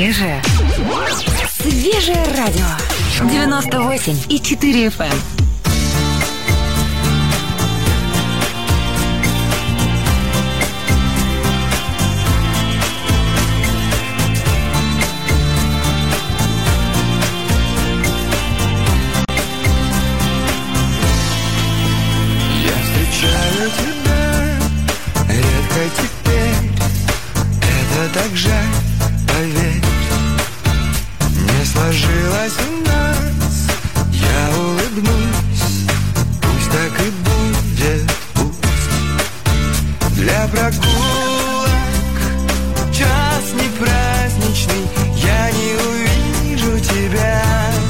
Свежее радио. 98,4 FM. Так жаль, поверь, не сложилось у нас. Я улыбнусь, пусть так и будет, пусть. Для прогулок час не праздничный, я не увижу тебя.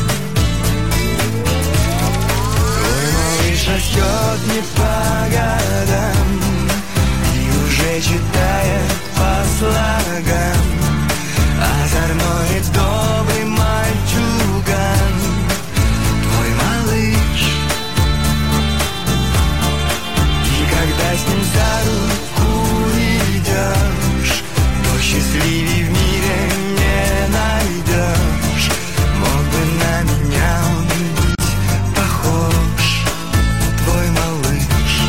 Твой малыш растет не по годам и уже читает по слогам. Озорной и добрый мальчуган, твой малыш. И когда с ним за руку идешь, то счастливей в мире не найдешь. Мог бы на меня он быть похож, твой малыш.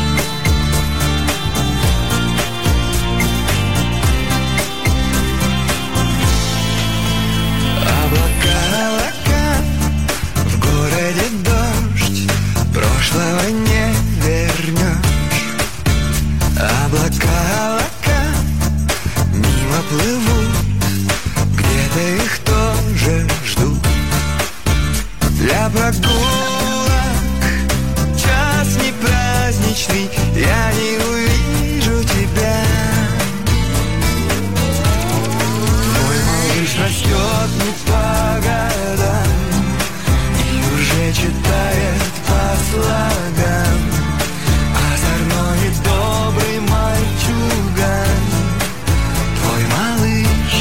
Прошлого не вернешь. Облака мимо плывут, где-то их тоже ждут. Для прогулок час не праздничный, я не увижу тебя. Твой малыш растет не по годам и уже читает по слогам. Озорной и добрый мальчуган, твой малыш.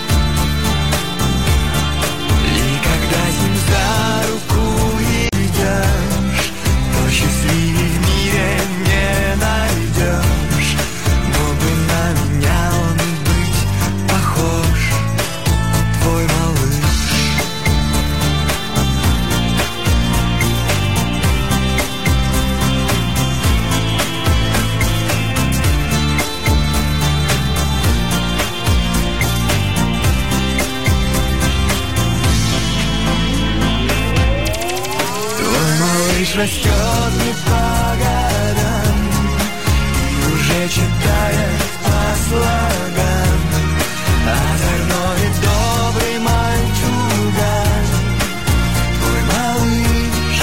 И когда с ним за руку идешь, то счастливей в мире не найдешь. Мог бы на меня он быть похож, твой малыш. Растет не по годам и уже читает по слогам. Озорной и добрый мальчуган, твой малыш.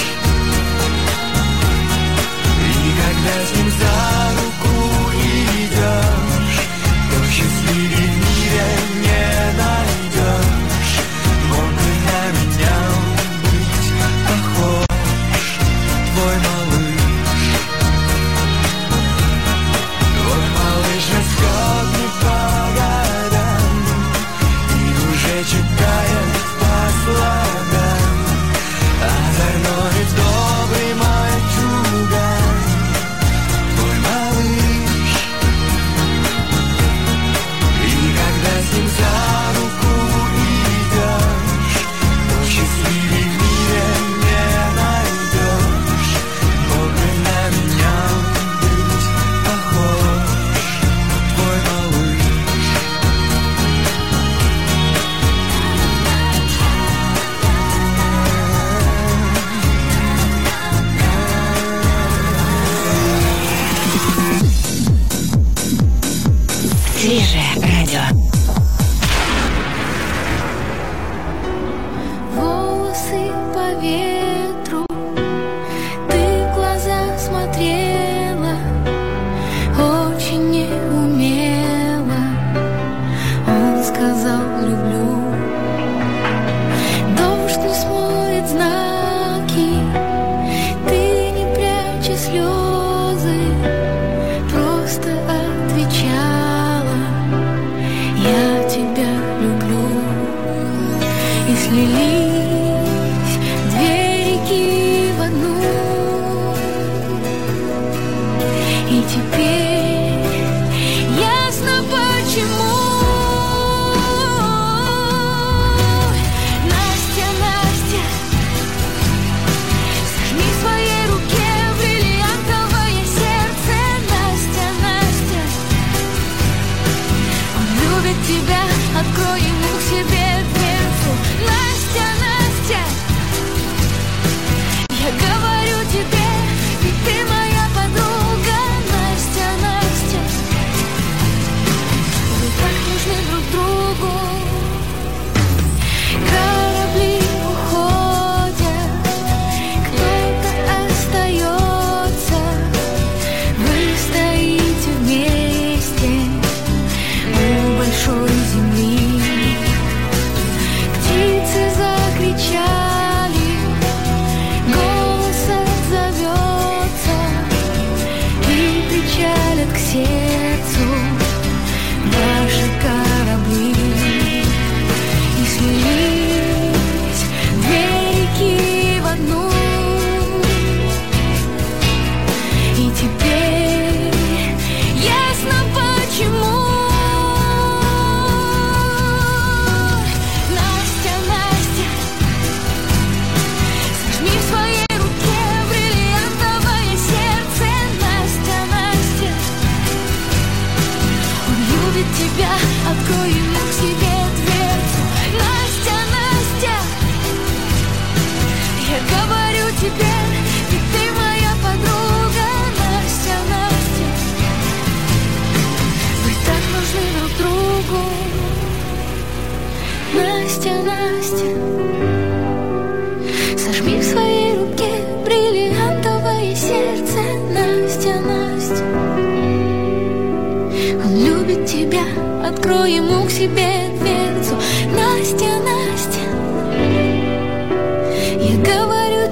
И когда с ним за руку идешь, то счастливей в мире не найдешь. Мог бы на меня он быть похож, твой малыш растет не по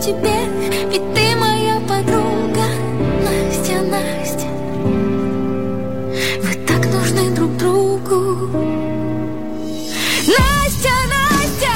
тебе, ведь ты моя подруга. Настя, Настя, вы так нужны друг другу. Настя, Настя.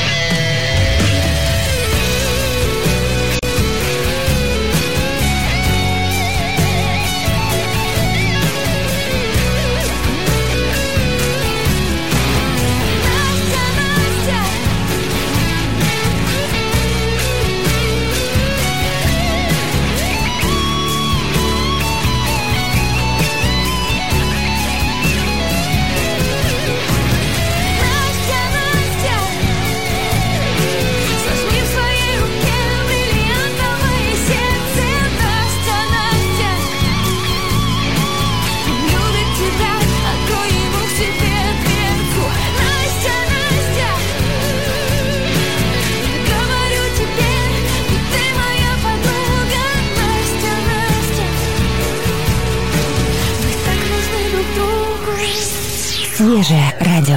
Свежее радио.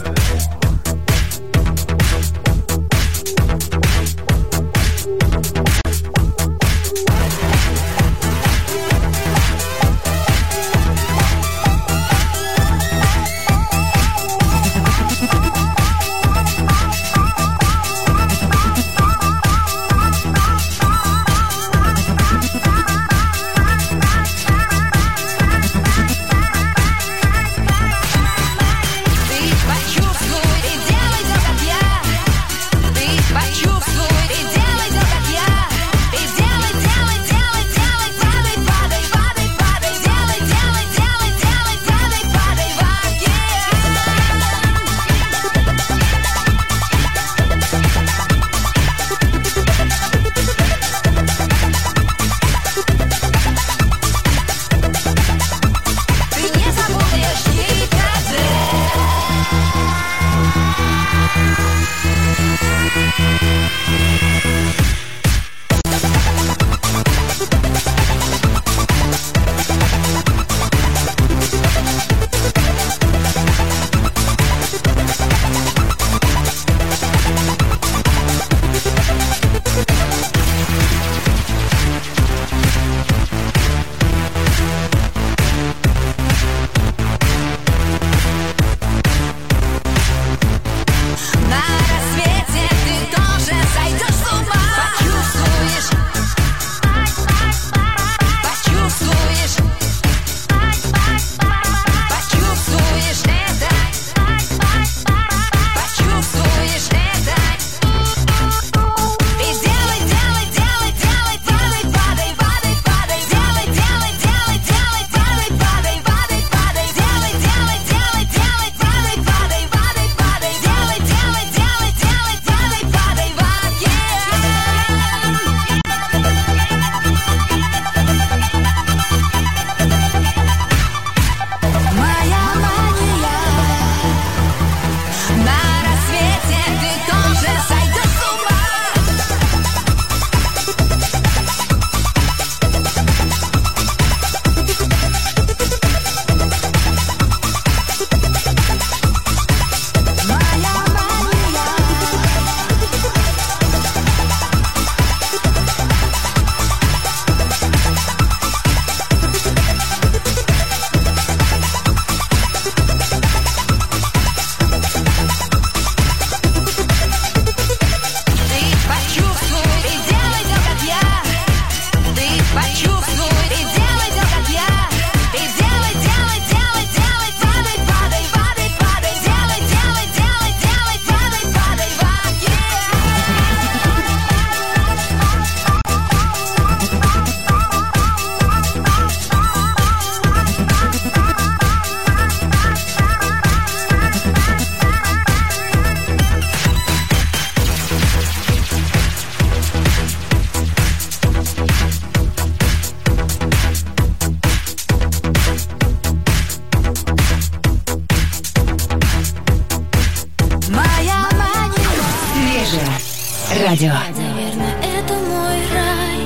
Радио. Наверное, это мой рай.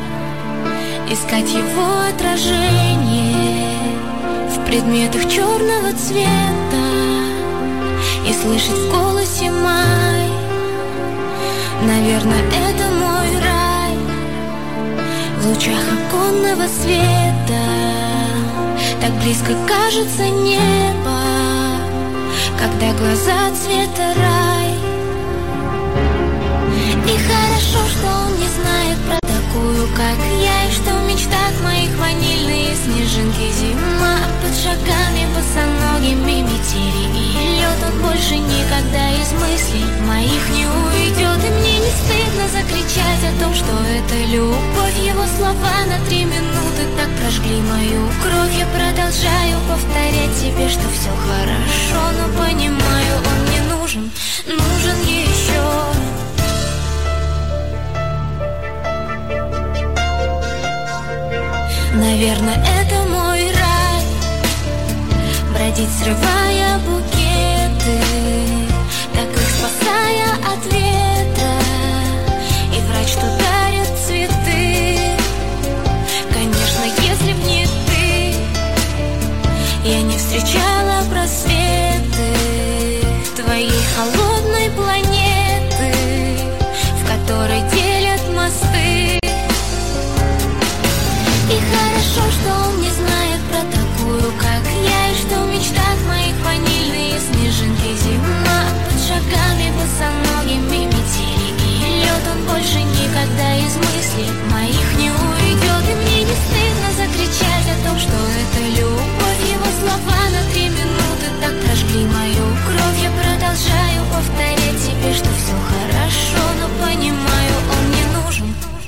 Искать его отражение в предметах черного цвета и слышать в голосе май. Наверное, это мой рай. лучах оконного света так близко кажется небо, когда глаза цвета рай. И хорошо, что он не знает про такую, как я, и что в мечтах моих ванильные снежинки зима. Под шагами босоногими метели и лед, он больше никогда из мыслей моих не уйдет. И мне не стыдно закричать о том, что это любовь. Его слова на 3 минуты так прожгли мою кровь. Я продолжаю повторять себе, что все хорошо, но понимаю, он мне нужен, нужен еще. Наверное, это мой рай, бродить, срывая букеты, так их спасая от ветра. И врач, что дарит цветы. Конечно, если б не ты, я не встречала просветы твоей холодной планеты, в которой делят мосты. И хорошо, что он не знает про такую, как я, и что в мечтах моих ванильные снежинки зима. Под шагами босоногими метели и лед, он больше никогда из мыслей моих не уйдет. И мне не стыдно закричать о том, что это любовь. Его слова на 3 минуты так прожгли мою кровь. Я продолжаю повторять себе, что все хорошо, но понимаю, он мне нужен.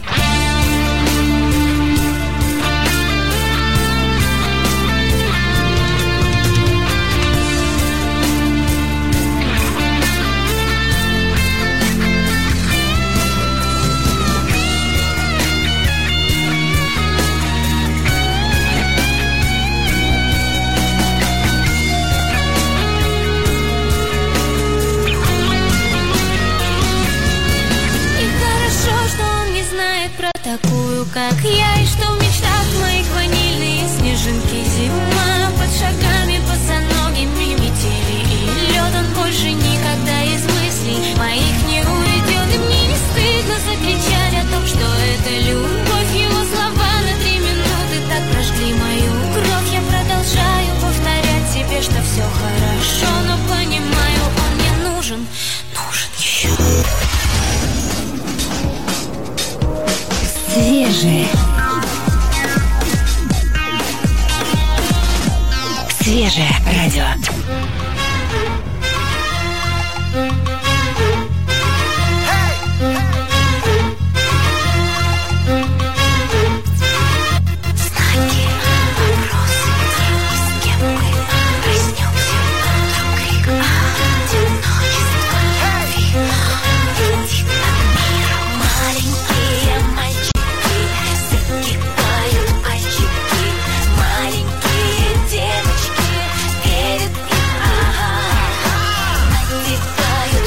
Такую, как я, и что в мечтах моих ванильные снежинки зима. Под шагами босоногими метели и лед, он больше никогда из мыслей моих не уйдет. И мне не стыдно закричать о том, что это любовь. Его слова на 3 минуты так прожгли мою кровь. Я продолжаю повторять себе, что все хорошо, но понимаю, он мне нужен, нужен еще. Свежее. Свежее радио. Девочки верят им, надевают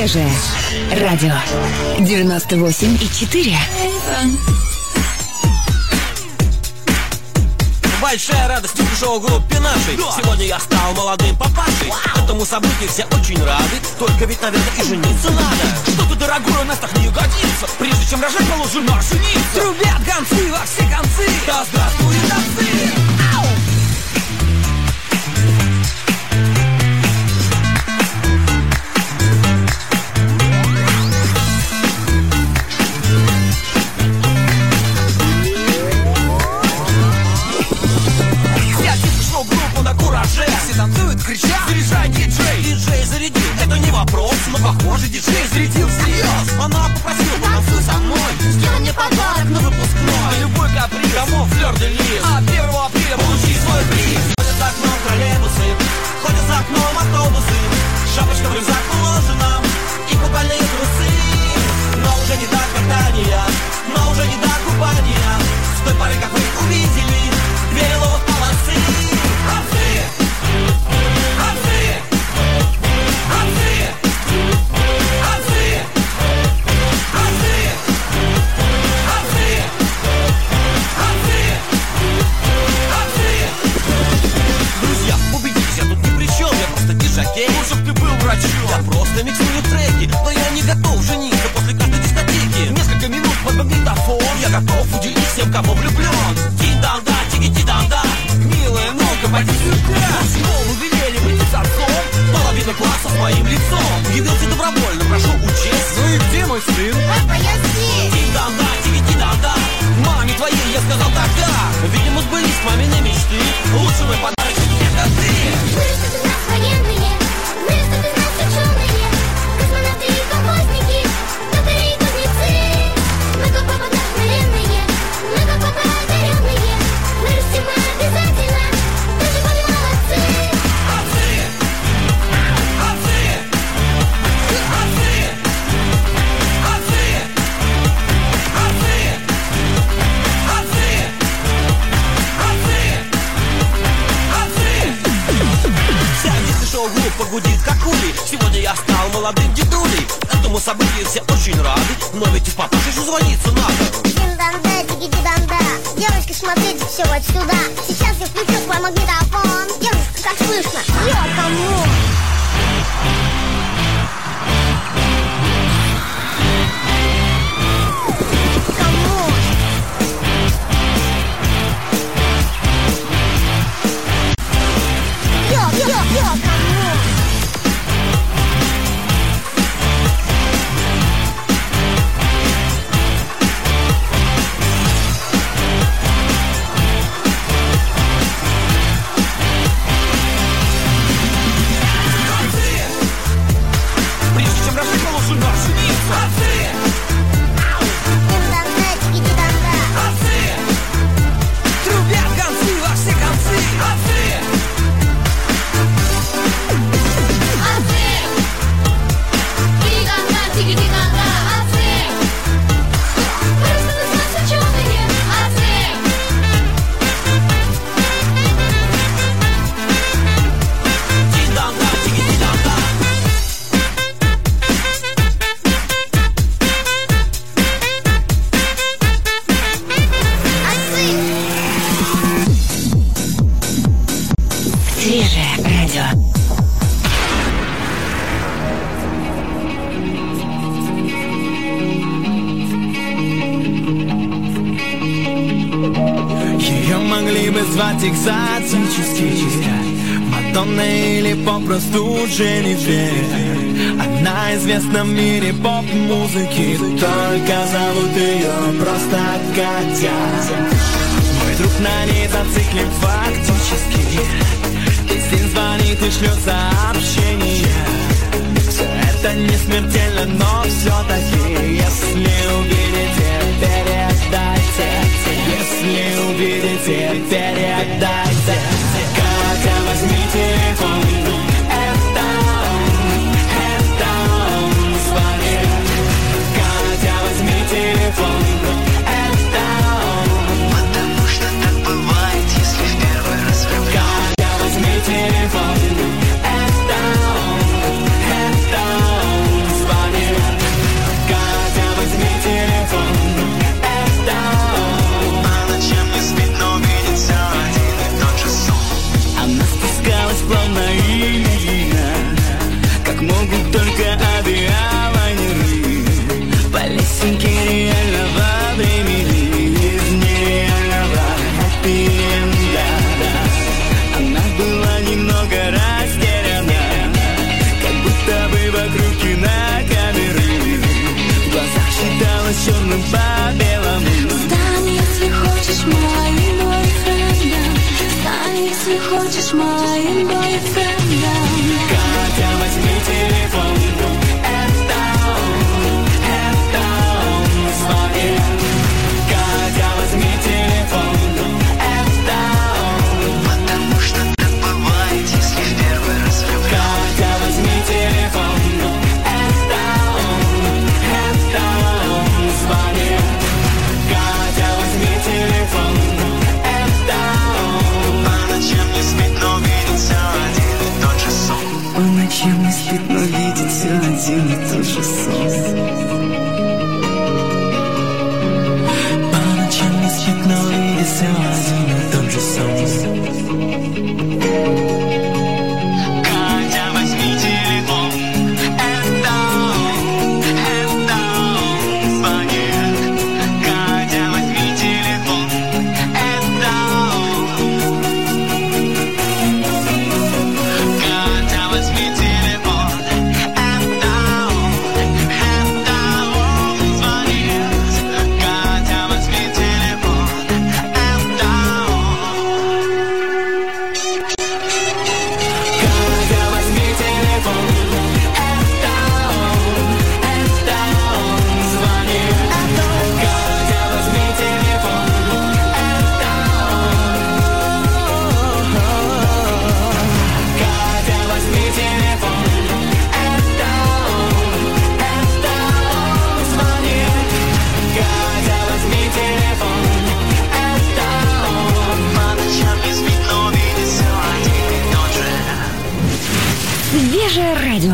Свежее радио 98,4. Большая радость в шоу-группе нашей. Сегодня я стал молодым папашей. Этому событию все очень рады. Только ведь, наверное, и жениться надо. Что-то дорогое у нас так не годится. Прежде чем рожать, положено жениться. Трубят гонцы во все концы. Да здравствует танцы. Все танцуют, кричат, заряжай диджей. Диджей зарядил, это не вопрос. Но похоже, диджей зарядил всерьез. Она попросила, потанцуй со мной. Сделай мне подарок на выпускной. На любой каприз, домов флёр-де-лиз. А 1 апреля получи свой приз. Ходят за окном троллейбусы, ходят за окном автобусы. Шапочка в рюкзак уложена и купальные трусы. Но уже не до катания, но уже не до купания. С той поры, как вы увидели, две ловят полосы. Лучше б ты был врачом. Я просто миксую треки, но я не готов жениться после каждой дискотеки. Несколько минут под магнитофон. Я готов уделить всем, кому влюблен. Ти-дан-да, тиги-ти-дан-да. Милая, ну-ка, пойди сюда. В школу велели выйти с отцом. Половина класса с моим лицом. Явился добровольно, прошу учесть. Ну и где мой сын? Папа, я здесь. Ти-дан-да, тиги-ти-дан-да. Маме твоей я сказал тогда. Видимо, сбылись мамины мечты. Лучший мой подарок это ты. Вырастут из нас военные, вырастут из нас ученые, космонавты и колхозники, токари и кузнецы. Мы как папа вдохновенные, мы как папа одаренные. Вырастем мы обязательно, тоже будем молодцы. Отцы! Отцы! Отцы! Отцы! Отцы! Отцы! Вся диско-шоу-группа гудит как ули. Сегодня я стал молодым дедулей. Этому событию все очень рады. Но ведь и папаше же звониться надо. Дин-дан-да, тиги-ди-дан-да. Девочки, смотрите все вот сюда. Сейчас я включу свой магнитофон. Девушка, как слышно? Я кому? Свежее радио. Ее могли бы звать экзотически, Мадонна или попросту Дженнифер. Она известна в мире поп-музыки, только зовут ее просто Катя. Мой друг на ней зациклен фактически. Песен звонит и шлет сообщения. Все это не смертельно, но все-таки, если увидите, передайте. Если увидите, передайте. Катя, возьми телефон. Это он звонит. Катя, возьми телефон. Это он. Потому что так бывает, если в первый раз влюблен. Катя, возьми телефон. Это он звонит. словно именно, как могут только авиалайнеры. По лесенке реального времени, из нереального хэппи-энда. Она была немного растеряна, как будто бы вокруг кинокамеры. В глазах считалось черным по белому. Стань, если хочешь, моим бойфрендом. Стань, если хочешь, моим бойфрендом. Катя, возьми телефон. Это он звонит. Катя, возьми телефон. Это он. Потому что так бывает, если в первый раз влюблен. Катя, возьми телефон. Это он звонит. Катя, возьми телефон. Это он. По ночам не спит, но видит все один и тот же сон. По ночам не спит, но видит все один и тот же сон. По ночам не спит, но видит все один и тот же сон. Катя, возьми телефон. Это он звонит. Катя, возьми телефон. Это он. Катя, возьми телефон. Это он звонит. Катя, возьми телефон. Это Свежее радио.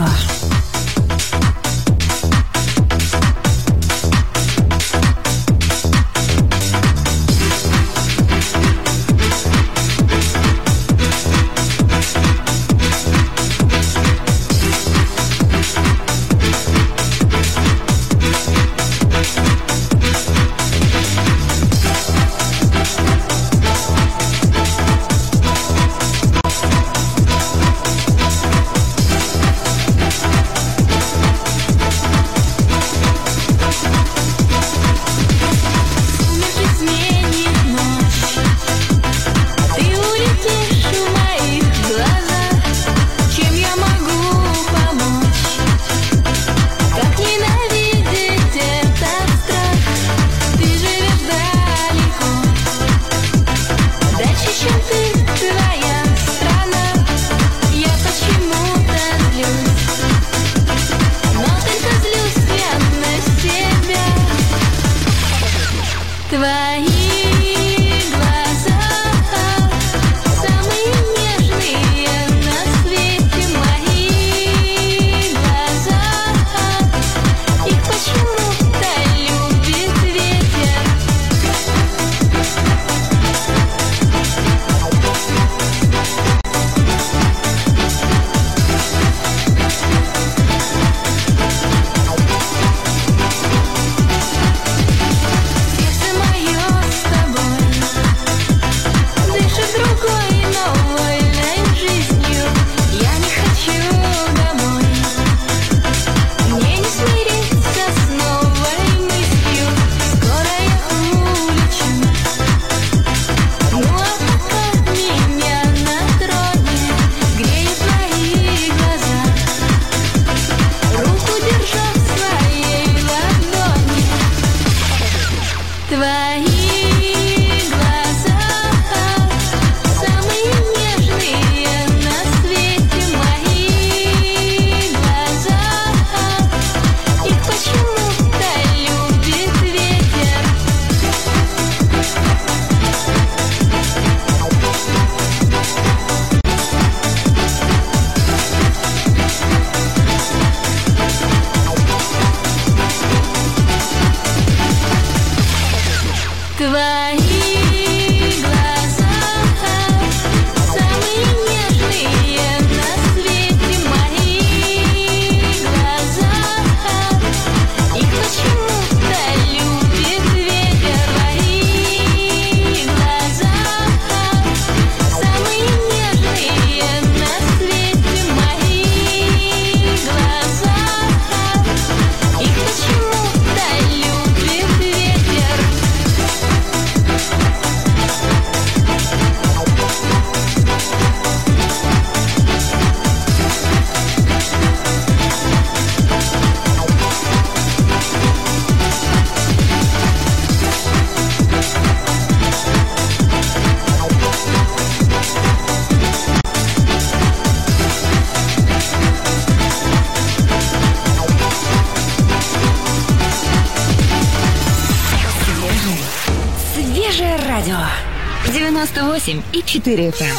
98,4 FM.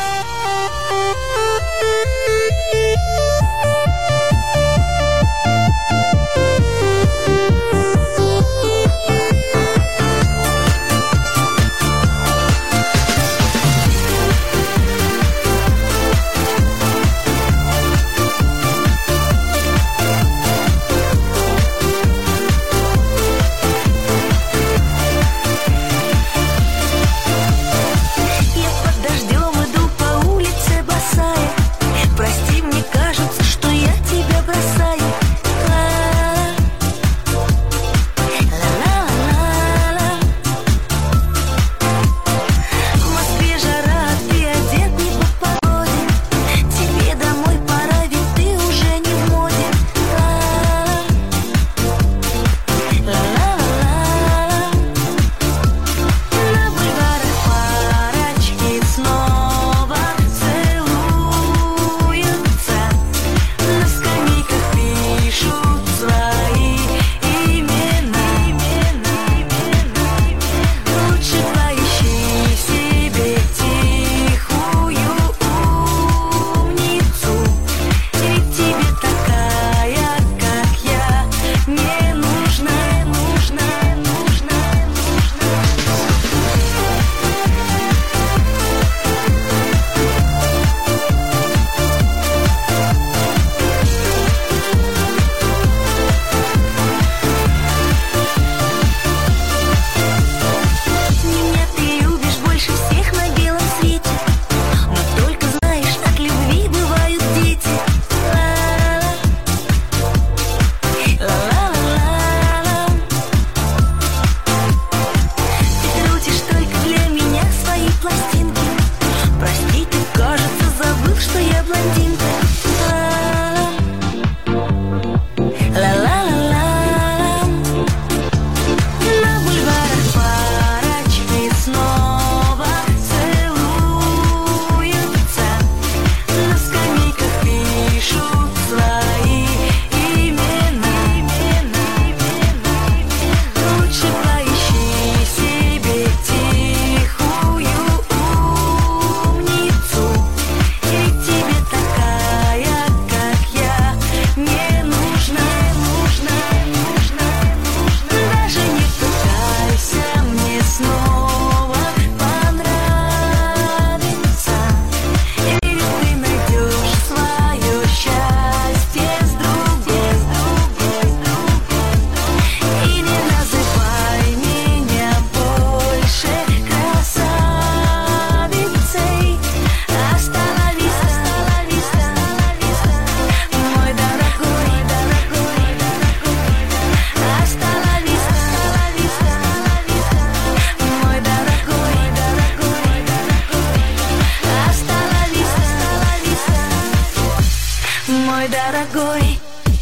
дорогой.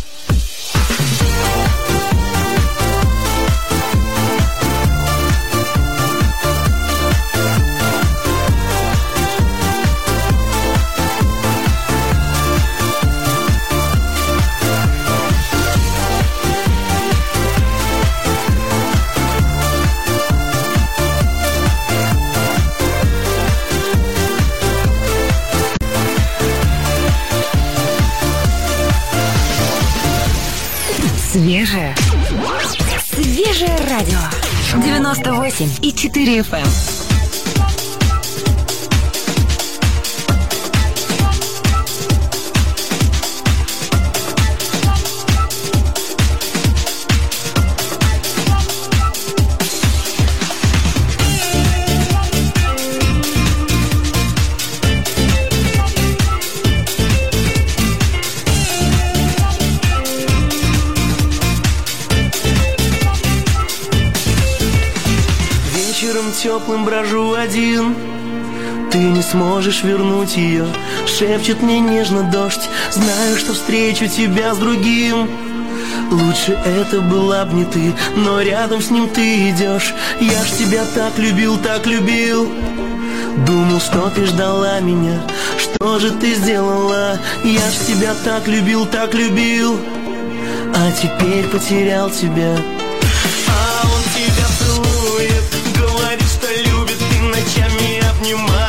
Свежее радио. 98,4 FM. Теплым брожу один, ты не сможешь вернуть ее. Шепчет мне нежно дождь, знаю, что встречу тебя с другим. Лучше это была б не ты, но рядом с ним ты идешь. Я ж тебя так любил, так любил. Думал, что ты ждала меня, что же ты сделала? Я ж тебя так любил, а теперь потерял тебя. А он тебя целует, говорит, что любит, и ночами обнимает.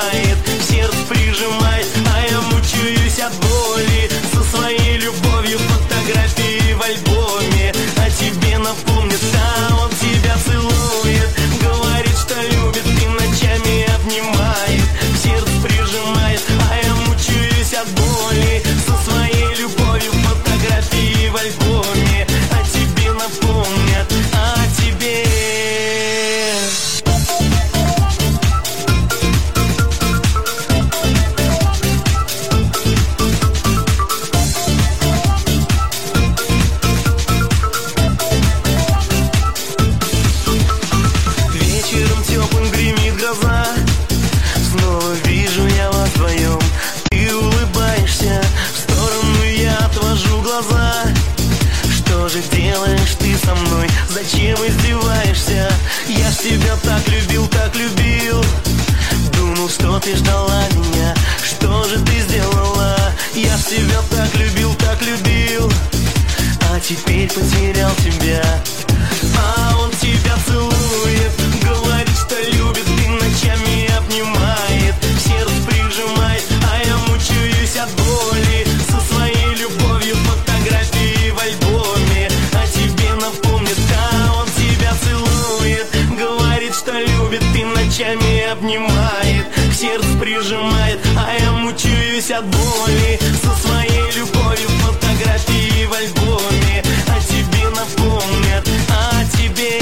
мучаюсь от боли. Со своей любовью фотографии в альбоме о тебе напомнят, о тебе.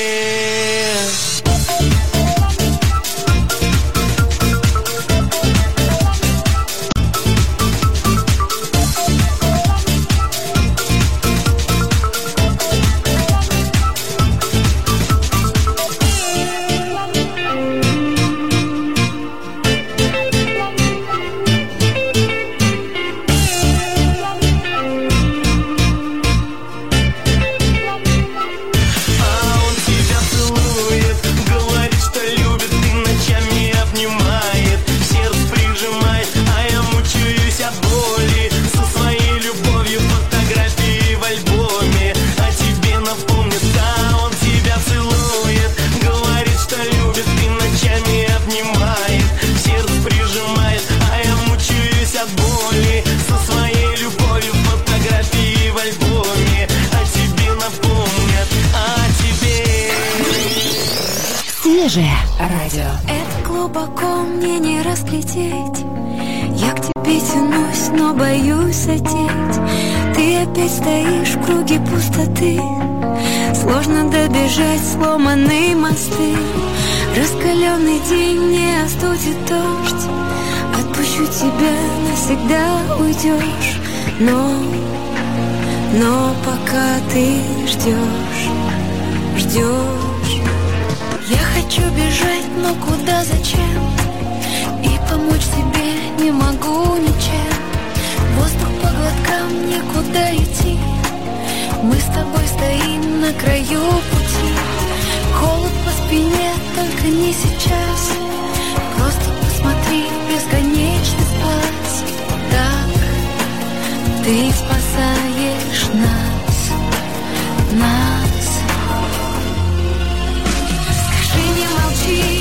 Радио. Это глубоко мне не разглядеть. Я к тебе тянусь, но боюсь задеть. Ты опять стоишь в круге пустоты. Сложно добежать, сломанные мосты. Раскаленный день не остудит дождь. Отпущу тебя, навсегда уйдешь. Но пока ты ждешь. Я хочу бежать, но куда, зачем? И помочь тебе не могу ничем. Воздух по глоткам, некуда идти. Мы с тобой стоим на краю пути. Холод по спине, только не сейчас. Просто посмотри в бесконечный спас. Так ты спасаешь нас. Не молчи,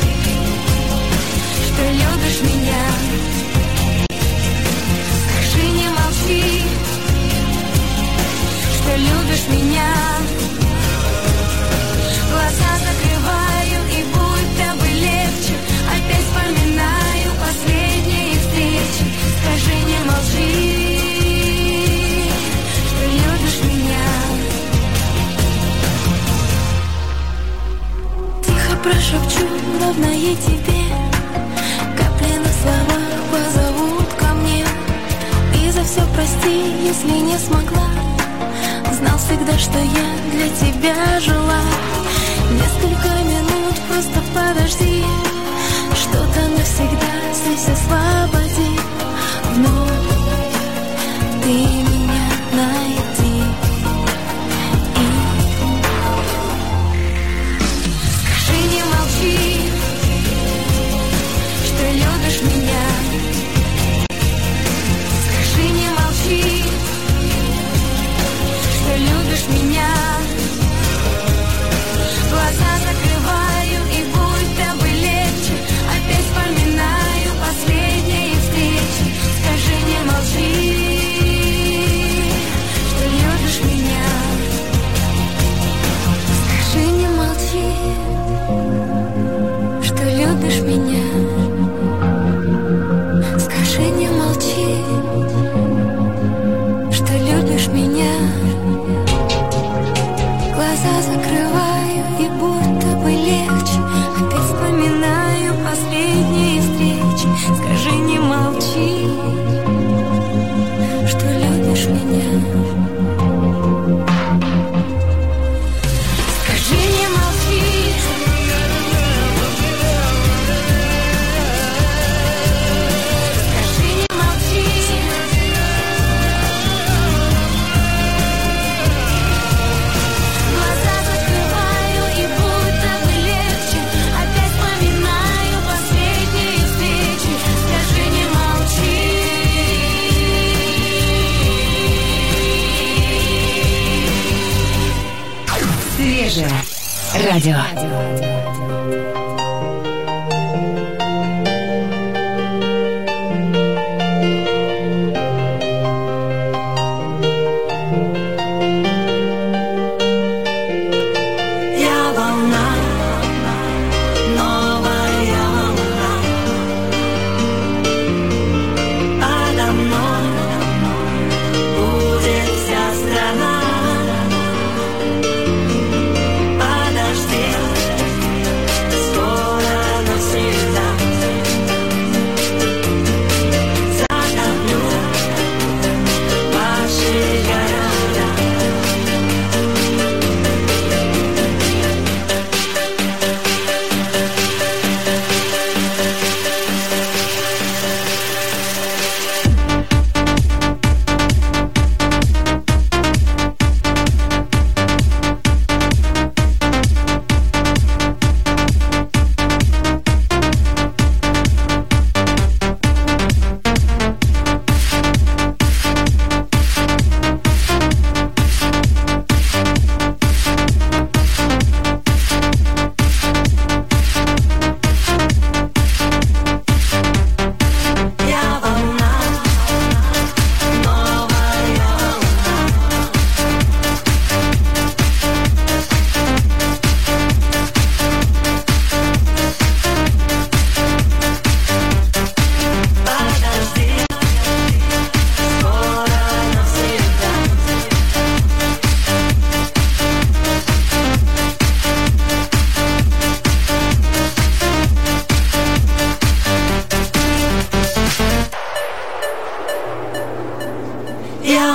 что любишь меня. Скажи, не молчи, что любишь меня. Глаза закрываю, и будто бы легче. Опять вспоминаю последние встречи. Скажи, не молчи, что любишь меня. Прошепчу ровное тебе. Капли на словах позовут ко мне. И за все прости, если не смогла. Знал всегда, что я для тебя жила. Несколько минут, просто подожди. Что-то навсегда здесь освободи. Вновь ты меня найди. Не молчи, что любишь меня. Скажи, не молчи, что любишь меня. Глаза закрываю, и будто бы легче. Опять вспоминаю последние встречи. Скажи, не молчи, что любишь меня. Скажи, не молчи, что любишь меня. Скажи, не молчи, что любишь меня. Глаза закрываю, и будто бы легче. Опять вспоминаю последние встречи. Скажи, не молчи, что любишь меня. Скажи, не молчи. Радио.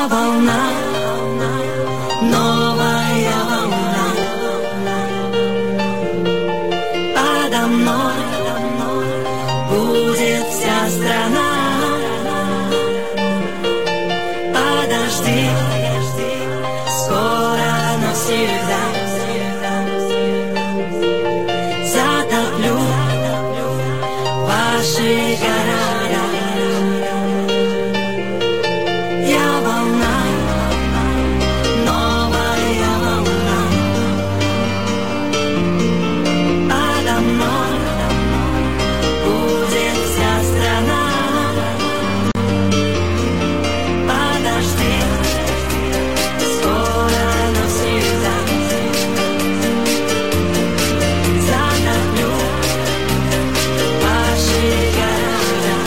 Я волна, новая волна, подо мной будет вся страна. Подожди, скоро навсегда затоплю ваши города. Я волна, новая волна, подо мной будет вся страна. Подожди, скоро навсегда затоплю ваши города.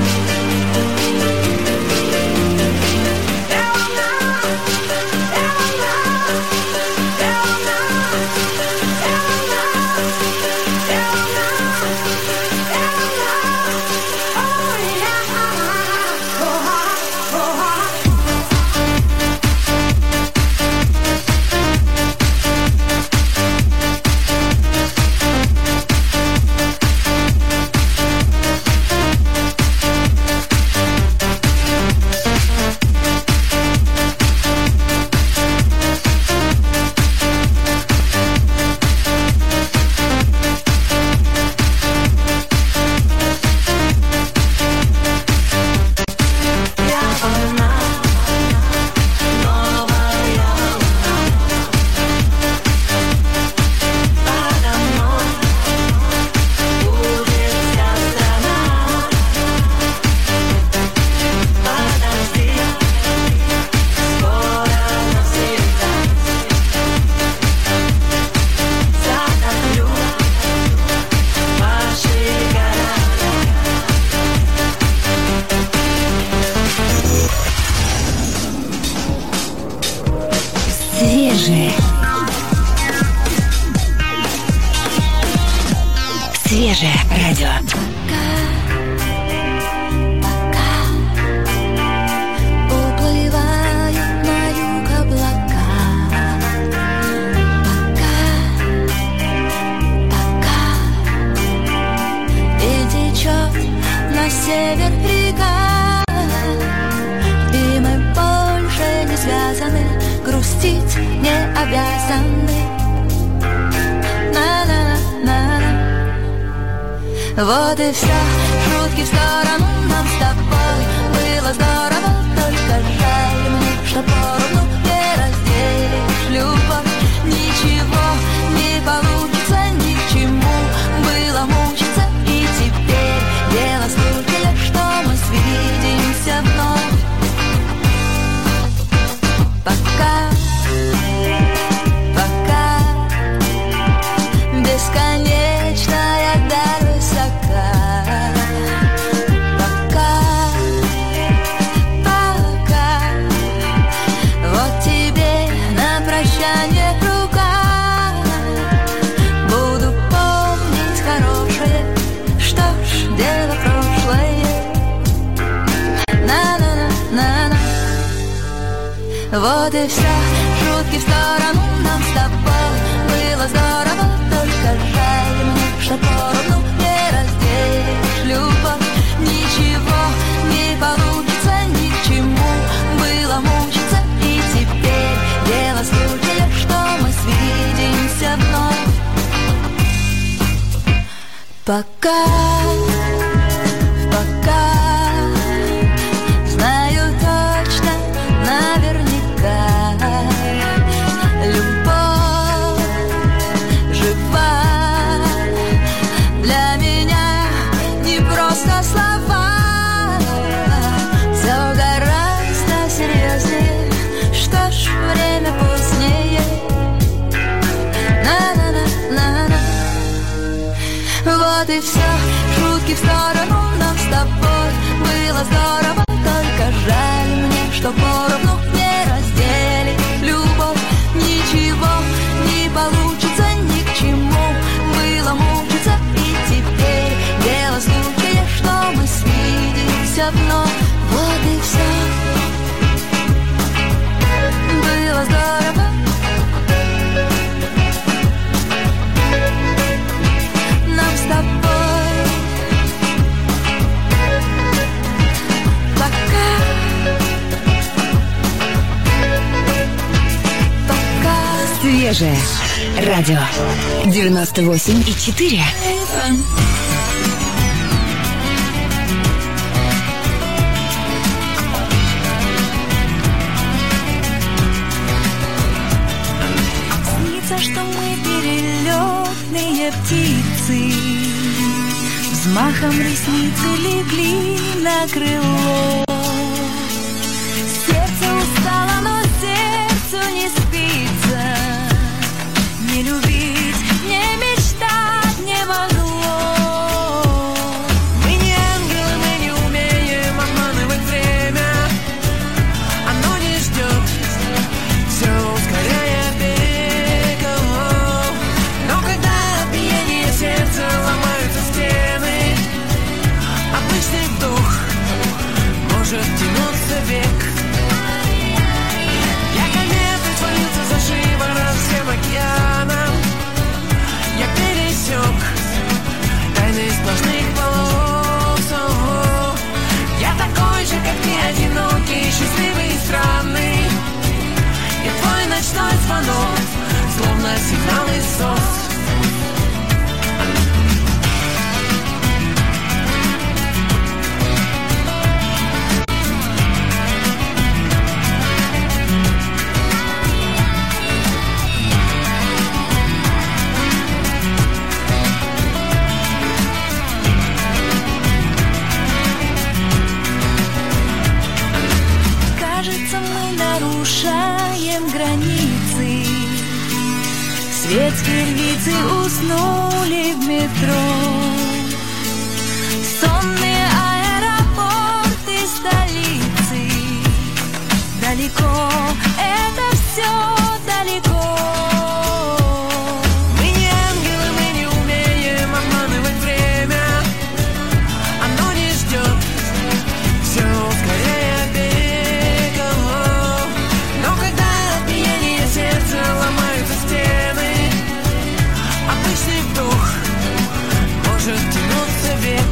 Свежее радио. Уплывают на юг облака. Пока и течет на север река, и мы больше не связаны, грустить не обязаны. На-на-на-на. Вот и все, шутки в сторону, нам с тобой было здорово, только жаль мне, что поровну не разделишь любовь. Ничего не получится, ни к чему было мучиться, и теперь дело случая, что мы свидимся вновь. Пока, пока, бесконечная даль высока. Пока, пока, вот тебе на прощание рука. Буду помнить хорошее, что ж, дело прошлое. На-на-на-на-на. Вот и все, шутки в сторону, нам с тобой было здорово, только жаль мне, что поровну не разделишь любовь. Ничего не получится, ни к чему было мучиться, и теперь дело случая, что мы свидимся вновь. Пока, пока, знаю точно, наверняка, любовь жива. Для меня не просто слова, все гораздо серьезнее. Что ж, время позднее. На-на-на-на-на. Вот и все, шутки в сторону, нам с тобой было здорово, только жаль мне, что поровну не разделить любовь. Ничего не получится, ни к чему было мучиться, и теперь дело случая, что мы свидимся вновь. Вот и все. Свежее радио 98,4. Снится, что мы перелетные птицы, взмахом ресницы легли на крыло. Сердце устало, но сердцу не спится. Не любить, не мечтать не могло. Мы не ангелы, мы не умеем обманывать время. Оно не ждет, все ускоряя бег. Но когда от биения сердца ломаются стены, обычный вдох может тянуться век. Я кометы творится за шиворот всем океаном. Я пересек тайны сплошных полос. Я такой же, как ты, одинокий, счастливый и странный. И твой ночной звонок словно сигнал из СОС. Нарушаем границы. Светские львицы уснули в метро. Сонные аэропорты столицы. Далеко, это все далеко. Мы не ангелы, мы не умеем обманывать время. Оно не ждет, все ускоряя бег. Сердце ломаются стены, обычный вдох может тянуться век.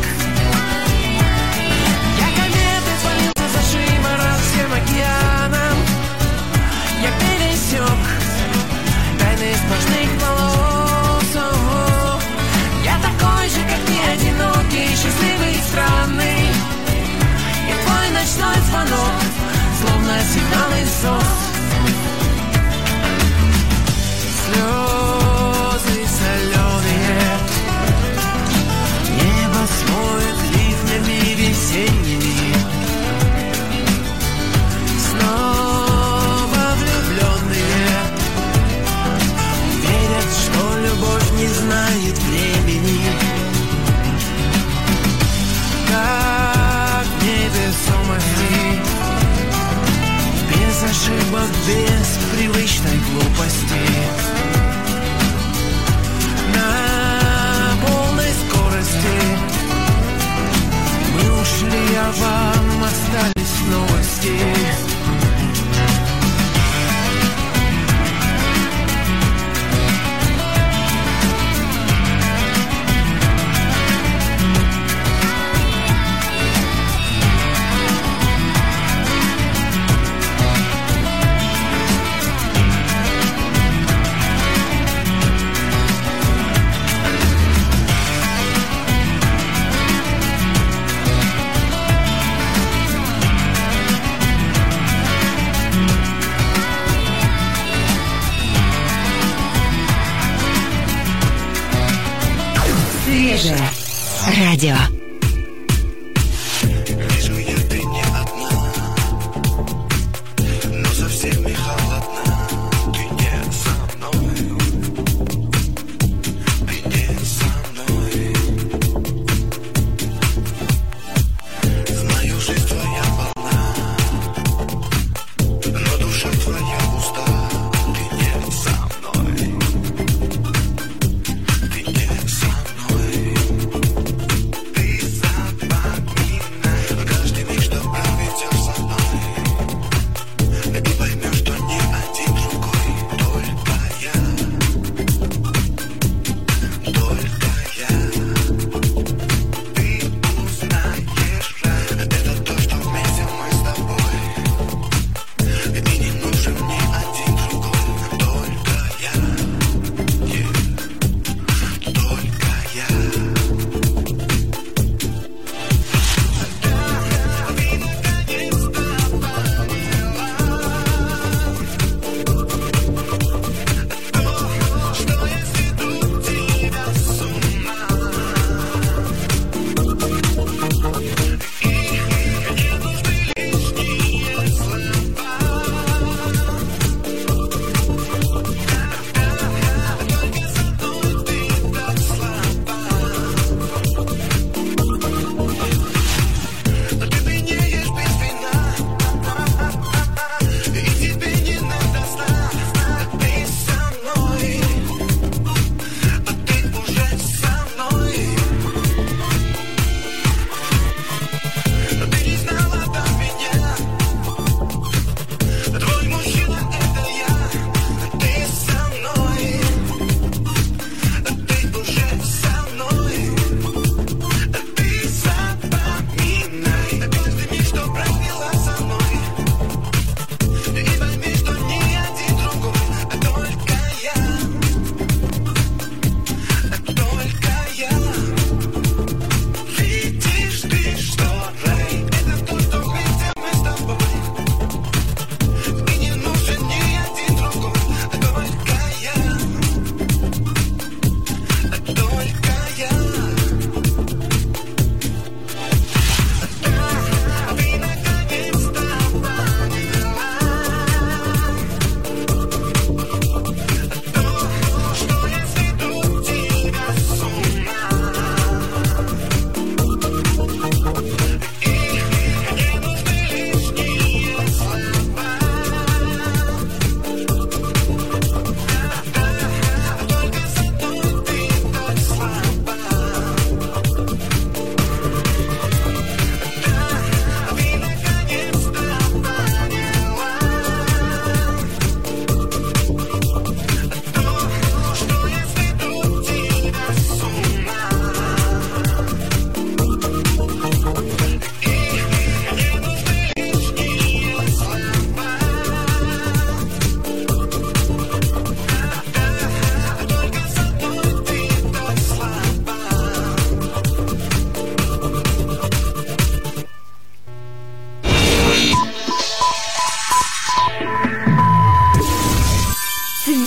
Я кометы свалился за шиворот всем океаном. Я пересек тайны сплошных полос. Я такой же, как ты, одинокий, счастливый и странный. И твой ночной звонок словно сигнал из СОС. Слезы соленые, небо смоет ливнями весенними. Снова влюбленные верят, что любовь не знает времени. Как в невесомости, без ошибок, без привычной глупости. На полной скорости мы ушли, а вам остались новости. Свежее радио. Ты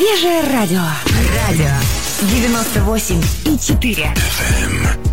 Свежее радио. Радио 98,4.